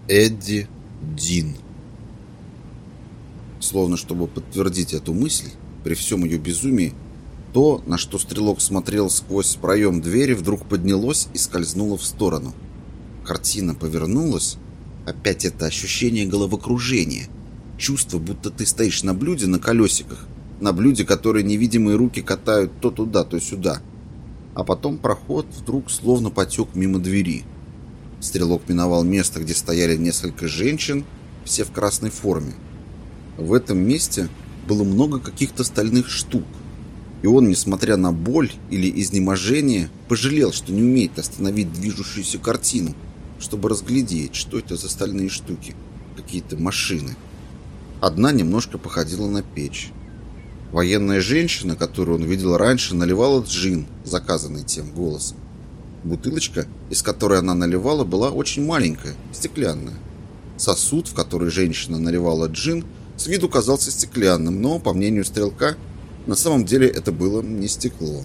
Эдди Дин. Словно чтобы подтвердить эту мысль, при всем ее безумии, то, на что стрелок смотрел сквозь проем двери, вдруг поднялось и скользнуло в сторону. Картина повернулась. Опять это ощущение головокружения. Чувство, будто ты стоишь на блюде на колесиках, на блюде, которое невидимые руки катают то туда, то сюда. А потом проход вдруг словно потек мимо двери. Стрелок миновал место, где стояли несколько женщин, все в красной форме. В этом месте было много каких-то стальных штук, и он, несмотря на боль или изнеможение, пожалел, что не умеет остановить движущуюся картину, чтобы разглядеть, что это за стальные штуки, какие-то машины. Одна немножко походила на печь. Военная женщина, которую он видел раньше, наливала джин, заказанный тем голосом. Бутылочка, из которой она наливала, была очень маленькая, стеклянная. Сосуд, в который женщина наливала джин, с виду казался стеклянным, но, по мнению стрелка, на самом деле это было не стекло.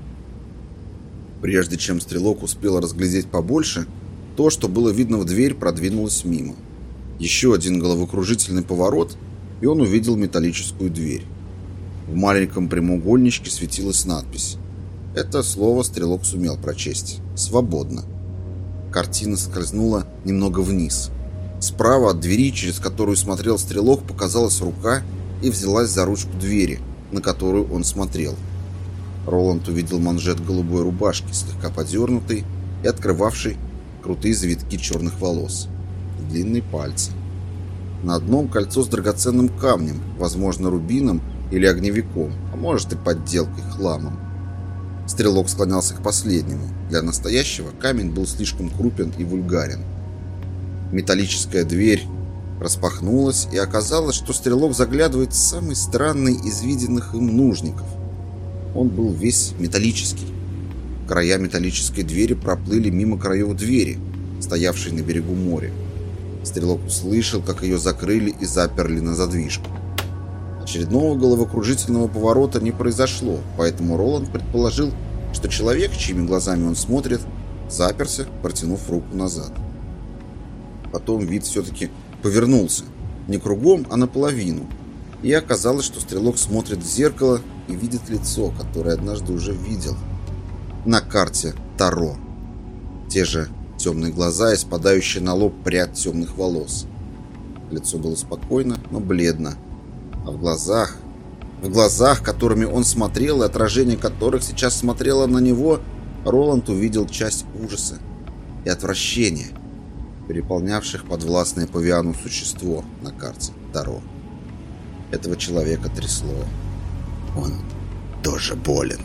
Прежде чем стрелок успел разглядеть побольше, то, что было видно в дверь, продвинулось мимо. Еще один головокружительный поворот, и он увидел металлическую дверь. В маленьком прямоугольничке светилась надпись. Это слово стрелок сумел прочесть. «Свободно». Картина скользнула немного вниз. Справа от двери, через которую смотрел стрелок, показалась рука и взялась за ручку двери, на которую он смотрел. Роланд увидел манжет голубой рубашки, слегка подернутый и открывавший крутые завитки черных волос. Длинные пальцы. На одном кольцо с драгоценным камнем, возможно, рубином или огневиком, а может и подделкой, хламом. Стрелок склонялся к последнему. Для настоящего камень был слишком крупен и вульгарен. Металлическая дверь распахнулась, и оказалось, что стрелок заглядывает в самый странный из виденных им нужников. Он был весь металлический. Края металлической двери проплыли мимо краев двери, стоявшей на берегу моря. Стрелок услышал, как ее закрыли и заперли на задвижку. Очередного головокружительного поворота не произошло, поэтому Роланд предположил, что человек, чьими глазами он смотрит, заперся, протянув руку назад. Потом вид все-таки повернулся. Не кругом, а наполовину. И оказалось, что стрелок смотрит в зеркало и видит лицо, которое однажды уже видел. На карте Таро. Те же темные глаза и спадающая на лоб прядь темных волос. Лицо было спокойно, но бледно. А в глазах, которыми он смотрел, и отражение которых сейчас смотрело на него, Роланд увидел часть ужаса и отвращения, переполнявших подвластное павиану существо на карте Таро. Этого человека трясло. Он тоже болен.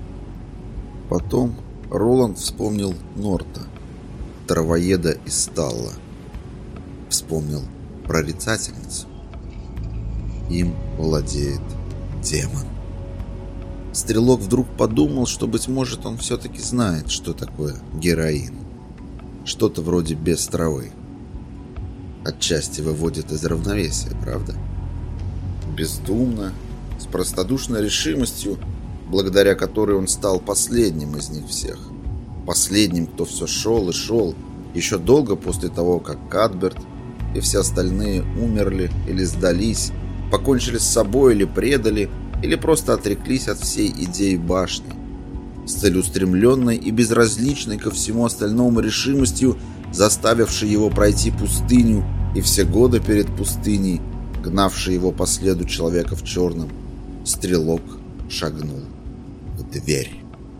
Потом Роланд вспомнил Норта, травоеда из Сталла. Вспомнил прорицательницу. Им владеет демон. Стрелок вдруг подумал, что, быть может, он все-таки знает, что такое героин. Что-то вроде без травы. Отчасти выводит из равновесия, правда? Бездумно, с простодушной решимостью, благодаря которой он стал последним из них всех. Последним, кто все шел и шел, еще долго после того, как Кадберт и все остальные умерли или сдались, покончили с собой или предали, или просто отреклись от всей идеи башни. С целеустремленной и безразличной ко всему остальному решимостью, заставившей его пройти пустыню и все годы перед пустыней, гнавший его по следу человека в черном, стрелок шагнул в дверь.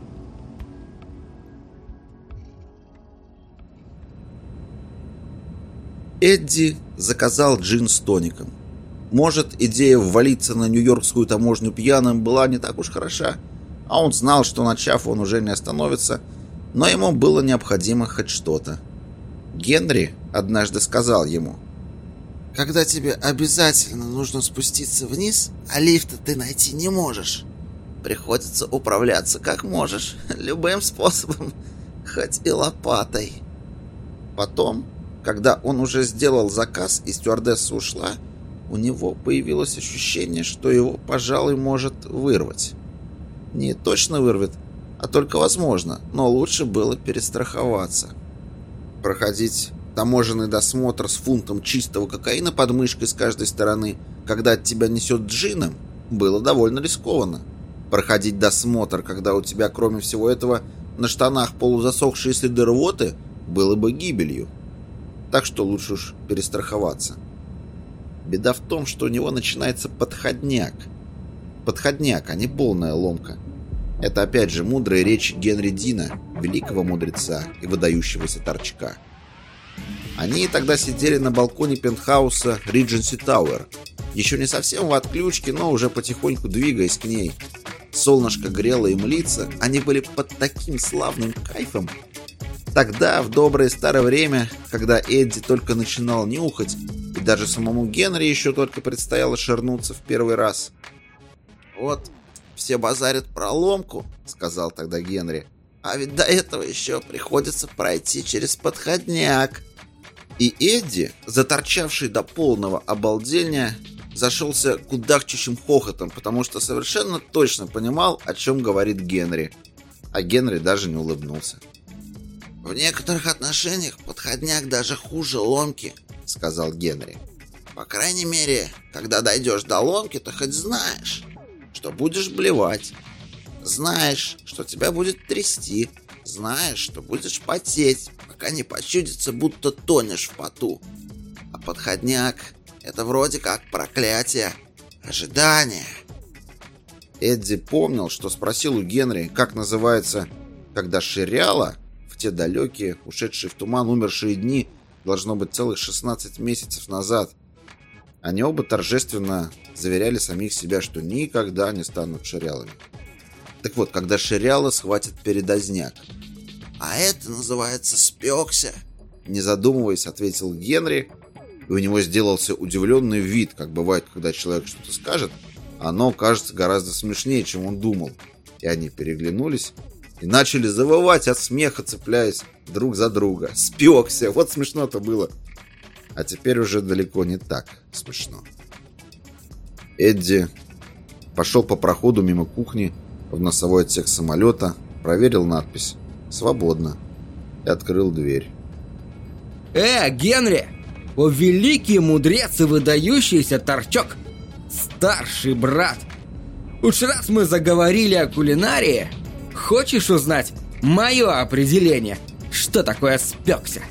Эдди заказал джин с тоником. Может, идея ввалиться на нью-йоркскую таможню пьяным была не так уж хороша, а он знал, что начав, он уже не остановится, но ему было необходимо хоть что-то. Генри однажды сказал ему: «Когда тебе обязательно нужно спуститься вниз, а лифта ты найти не можешь, приходится управляться как можешь, любым способом, хоть и лопатой». Потом, когда он уже сделал заказ и стюардесса ушла, у него появилось ощущение, что его, пожалуй, может вырвать. Не точно вырвет, а только возможно, но лучше было перестраховаться. Проходить таможенный досмотр с фунтом чистого кокаина под мышкой с каждой стороны, когда от тебя несет джином, было довольно рискованно. Проходить досмотр, когда у тебя, кроме всего этого, на штанах полузасохшие следы рвоты, было бы гибелью. Так что лучше уж перестраховаться. Беда в том, что у него начинается подходняк. Подходняк, а не полная ломка. Это опять же мудрые речи Генри Дина, великого мудреца и выдающегося торчка. Они тогда сидели на балконе пентхауса Regency Tower, еще не совсем в отключке, но уже потихоньку двигаясь к ней. Солнышко грело им лица, они были под таким славным кайфом. Тогда, в доброе старое время, когда Эдди только начинал нюхать, и даже самому Генри еще только предстояло ширнуться в первый раз. «Вот, все базарят про ломку», — сказал тогда Генри. «А ведь до этого еще приходится пройти через подходняк». И Эдди, заторчавший до полного обалдения, зашелся кудахчущим хохотом, потому что совершенно точно понимал, о чем говорит Генри. А Генри даже не улыбнулся. «В некоторых отношениях подходняк даже хуже ломки», — сказал Генри. «По крайней мере, когда дойдешь до ломки, то хоть знаешь, что будешь блевать. Знаешь, что тебя будет трясти. Знаешь, что будешь потеть, пока не почудится, будто тонешь в поту. А подходняк — это вроде как проклятие, ожидание». Эдди помнил, что спросил у Генри, как называется, когда ширяло, в те далекие, ушедшие в туман, умершие дни, должно быть целых 16 месяцев назад. Они оба торжественно заверяли самих себя, что никогда не станут ширялами. Так вот, когда ширяло, схватит передозняк. «А это называется спекся», — не задумываясь, ответил Генри, и у него сделался удивленный вид, как бывает, когда человек что-то скажет, а оно кажется гораздо смешнее, чем он думал. И они переглянулись и начали завывать от смеха, цепляясь друг за друга. «Спекся!» Вот смешно-то было. А теперь уже далеко не так смешно. Эдди пошел по проходу мимо кухни в носовой отсек самолета, проверил надпись «Свободно» и открыл дверь. Генри! О, великий мудрец и выдающийся торчок! Старший брат! Уж раз мы заговорили о кулинарии, хочешь узнать мое определение, что такое спекся?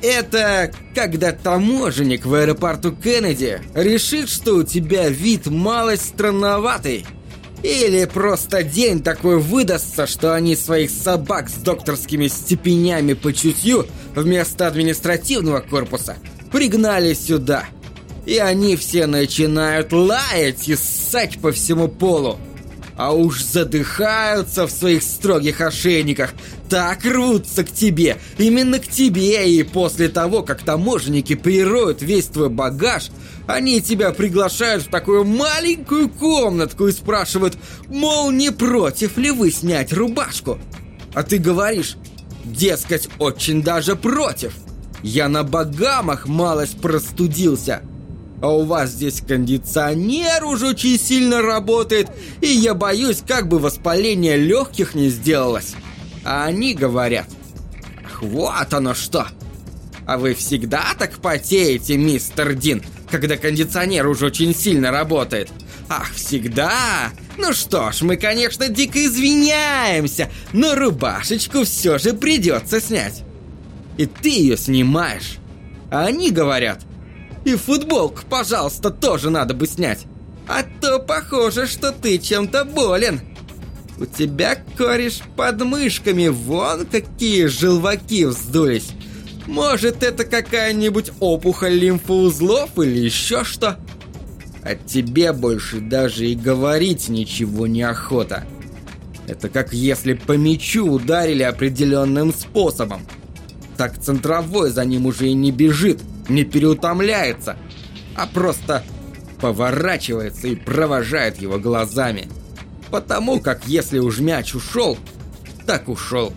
Это когда таможенник в аэропорту Кеннеди решит, что у тебя вид малость странноватый. Или просто день такой выдастся, что они своих собак с докторскими степенями по чутью вместо административного корпуса пригнали сюда. И они все начинают лаять и ссать по всему полу. А уж задыхаются в своих строгих ошейниках, так рвутся к тебе, именно к тебе. И после того, как таможенники перероют весь твой багаж, они тебя приглашают в такую маленькую комнатку и спрашивают, мол, не против ли вы снять рубашку? А ты говоришь, дескать, очень даже против. Я на Багамах малость простудился. А у вас здесь кондиционер уже очень сильно работает, и я боюсь, как бы воспаление легких не сделалось. А они говорят, ах, вот оно что. А вы всегда так потеете, мистер Дин, когда кондиционер уже очень сильно работает? Ах, всегда? Ну что ж, мы, конечно, дико извиняемся, но рубашечку все же придется снять. И ты ее снимаешь. А они говорят, и футболку, пожалуйста, тоже надо бы снять. А то похоже, что ты чем-то болен. У тебя, кореш, под мышками вон какие желваки вздулись. Может, это какая-нибудь опухоль лимфоузлов или еще что? А тебе больше даже и говорить ничего не охота. Это как если по мячу ударили определенным способом. Так центровой за ним уже и не бежит, не переутомляется, а просто поворачивается и провожает его глазами. Потому как если уж мяч ушел, так ушел.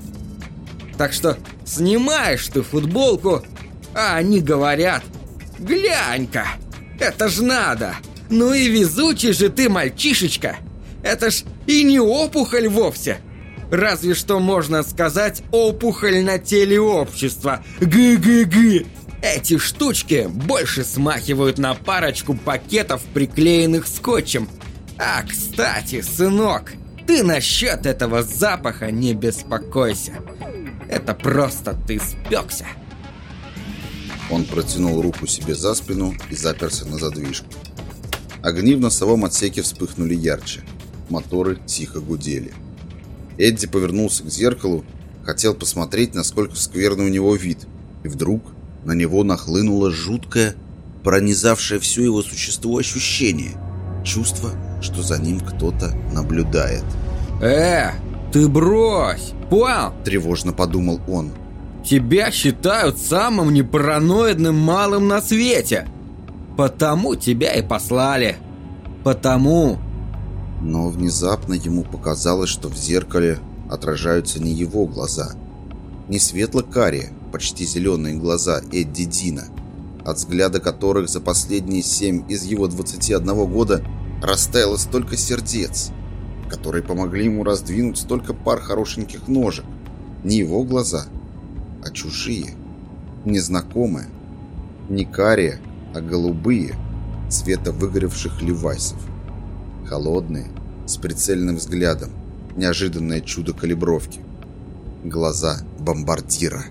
Так что снимаешь ты футболку, а они говорят, глянь-ка, это ж надо. Ну и везучий же ты, мальчишечка. Это ж и не опухоль вовсе. Разве что можно сказать опухоль на теле общества. Гы-гы-гы. Эти штучки больше смахивают на парочку пакетов, приклеенных скотчем. А, кстати, сынок, ты насчет этого запаха не беспокойся. Это просто ты спекся. Он протянул руку себе за спину и заперся на задвижку. Огни в носовом отсеке вспыхнули ярче. Моторы тихо гудели. Эдди повернулся к зеркалу, хотел посмотреть, насколько скверный у него вид. И вдруг на него нахлынуло жуткое, пронизавшее все его существо ощущение. Чувство, что за ним кто-то наблюдает. Ты брось! Понял? Тревожно подумал он. Тебя считают самым непараноидным малым на свете. Потому тебя и послали. Потому... Но внезапно ему показалось, что в зеркале отражаются не его глаза. Не светло-карие, почти зеленые глаза Эдди Дина, от взгляда которых за последние 7 из его 21 года растаяло столько сердец, которые помогли ему раздвинуть столько пар хорошеньких ножек. Не его глаза, а чужие, незнакомые. Не карие, а голубые, цвета выгоревших левайсов. Холодные, с прицельным взглядом, неожиданное чудо калибровки. Глаза бомбардира.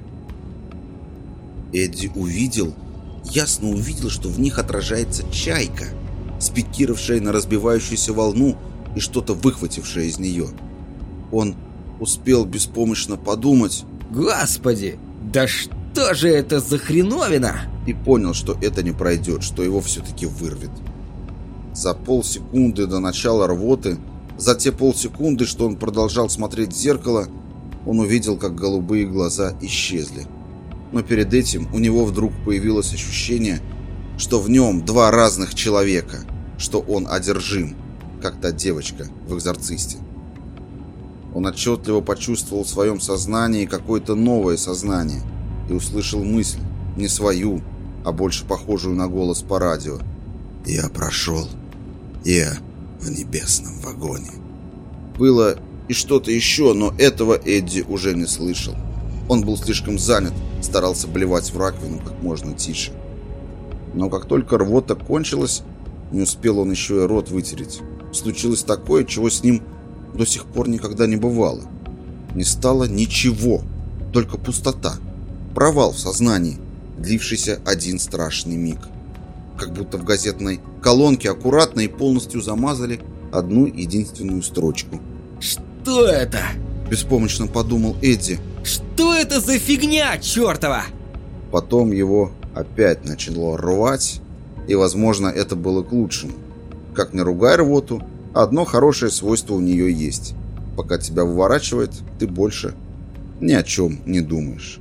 Эдди ясно увидел, что в них отражается чайка, спикировавшая на разбивающуюся волну и что-то выхватившее из нее. Он успел беспомощно подумать: «Господи, да что же это за хреновина?» И понял, что это не пройдет, что его все-таки вырвет. За полсекунды до начала рвоты, за те полсекунды, что он продолжал смотреть в зеркало, он увидел, как голубые глаза исчезли. Но перед этим у него вдруг появилось ощущение, что в нем два разных человека, что он одержим, как та девочка в «Экзорцисте». Он отчетливо почувствовал в своем сознании какое-то новое сознание и услышал мысль, не свою, а больше похожую на голос по радио. «Я прошел. Я в небесном вагоне». Было и что-то еще, но этого Эдди уже не слышал. Он был слишком занят, старался блевать в раковину как можно тише. Но как только рвота кончилась, не успел он еще и рот вытереть. Случилось такое, чего с ним до сих пор никогда не бывало. Не стало ничего, только пустота, провал в сознании, длившийся один страшный миг. Как будто в газетной колонке аккуратно и полностью замазали одну единственную строчку. «Что это?» – беспомощно подумал Эдди. «Что это за фигня, чертова?» Потом его опять начало рвать, и, возможно, это было к лучшему. Как не ругай рвоту, одно хорошее свойство у нее есть. Пока тебя выворачивает, ты больше ни о чем не думаешь.